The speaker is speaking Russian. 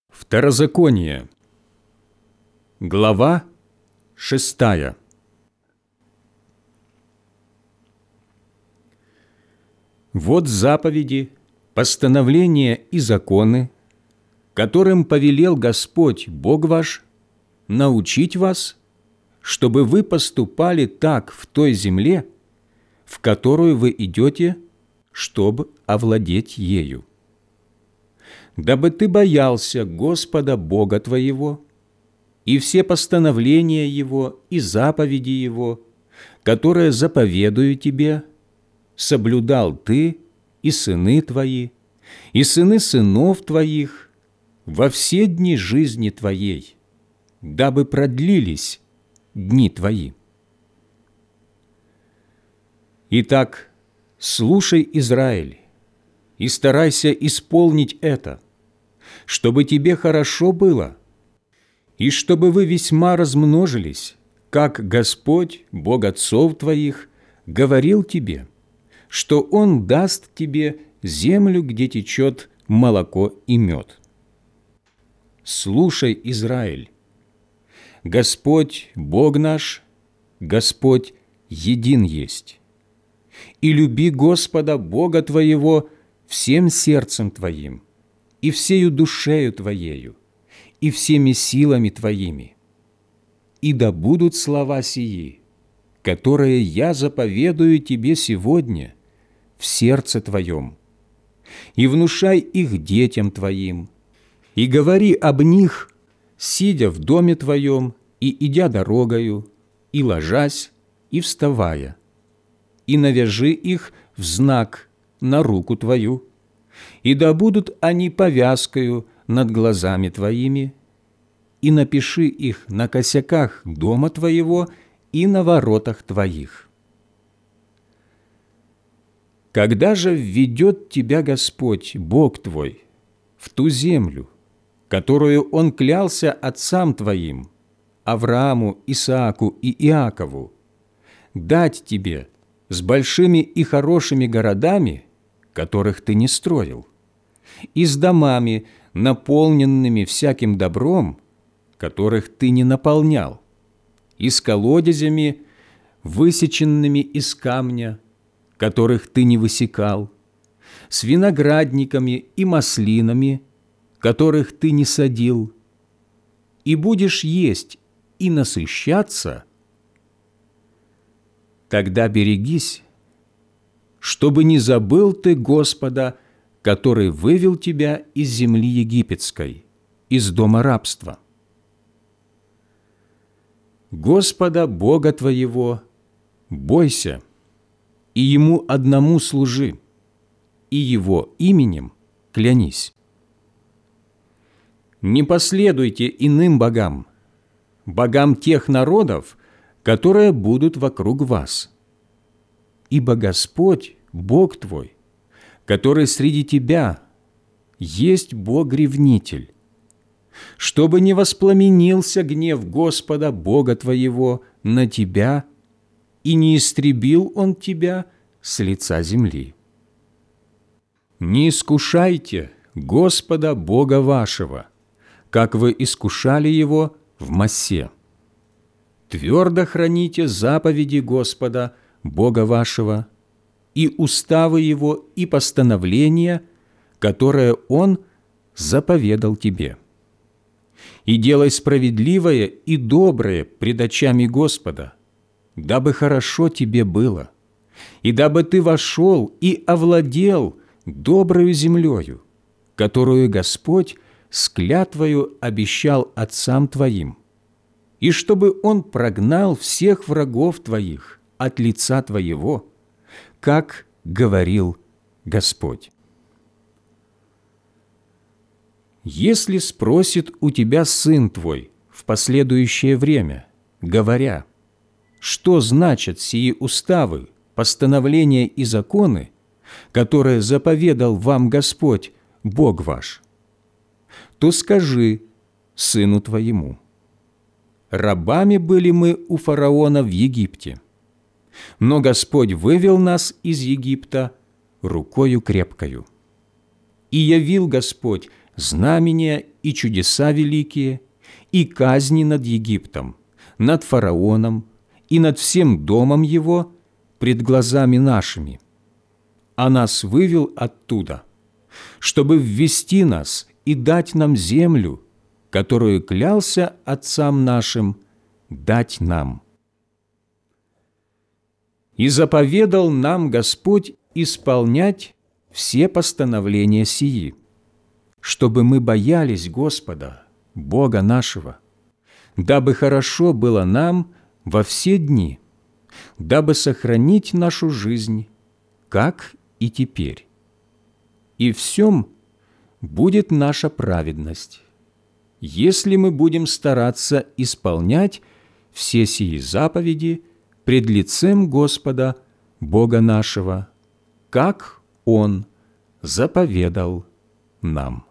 Второзаконие, глава 6. Вот заповеди, постановления и законы, которым повелел Господь Бог ваш научить вас, чтобы вы поступали так в той земле, в которую вы идете, чтобы овладеть ею. Дабы ты боялся Господа Бога твоего, и все постановления Его и заповеди Его, которые заповедую тебе, соблюдал ты и сыны твои, и сыны сынов твоих во все дни жизни твоей, дабы продлились дни твои. Итак, слушай, Израиль, и старайся исполнить это, чтобы тебе хорошо было, и чтобы вы весьма размножились, как Господь, Бог отцов твоих, говорил тебе, что Он даст тебе землю, где течет молоко и мед. Слушай, Израиль, Господь, Бог наш, Господь един есть. И люби Господа Бога твоего всем сердцем твоим, и всею душею твоею, и всеми силами твоими. И да будут слова сии, которые я заповедую тебе сегодня в сердце твоем, и внушай их детям твоим, и говори об них, сидя в доме твоем, и идя дорогою, и ложась, и вставая, и навяжи их в знак на руку твою, и да будут они повязкою над глазами твоими, и напиши их на косяках дома твоего и на воротах твоих. Когда же введет тебя Господь, Бог твой, в ту землю, которую Он клялся отцам твоим, Аврааму, Исааку и Иакову, дать тебе с большими и хорошими городами, которых ты не строил, и с домами, наполненными всяким добром, которых ты не наполнял, и с колодезями, высеченными из камня, которых ты не высекал, с виноградниками и маслинами, которых ты не садил, и будешь есть и насыщаться, тогда берегись, чтобы не забыл ты Господа, который вывел тебя из земли египетской, из дома рабства. Господа Бога твоего бойся, и Ему одному служи, и Его именем клянись. Не последуйте иным богам, богам тех народов, которые будут вокруг вас. Ибо Господь, Бог твой, который среди тебя, есть Бог-ревнитель, чтобы не воспламенился гнев Господа Бога твоего на тебя, и не истребил Он тебя с лица земли. Не искушайте Господа Бога вашего, как вы искушали Его в Массе. Твердо храните заповеди Господа Бога вашего и уставы Его и постановления, которые Он заповедал тебе. И делай справедливое и доброе пред очами Господа, дабы хорошо тебе было, и дабы ты вошел и овладел доброю землею, которую Господь с клятвою обещал отцам твоим, и чтобы Он прогнал всех врагов твоих от лица твоего, как говорил Господь. Если спросит у тебя сын твой в последующее время, говоря, что значат сии уставы, постановления и законы, которые заповедал вам Господь, Бог ваш, то скажи сыну твоему: рабами были мы у фараона в Египте, но Господь вывел нас из Египта рукою крепкою. И явил Господь знамения и чудеса великие, и казни над Египтом, над фараоном и над всем домом его пред глазами нашими. А нас вывел оттуда, чтобы ввести нас и дать нам землю, которую клялся отцам нашим дать нам. И заповедал нам Господь исполнять все постановления сии, чтобы мы боялись Господа, Бога нашего, дабы хорошо было нам во все дни, дабы сохранить нашу жизнь, как и теперь. И в всем будет наша праведность, если мы будем стараться исполнять все сии заповеди пред лицем Господа, Бога нашего, как Он заповедал нам.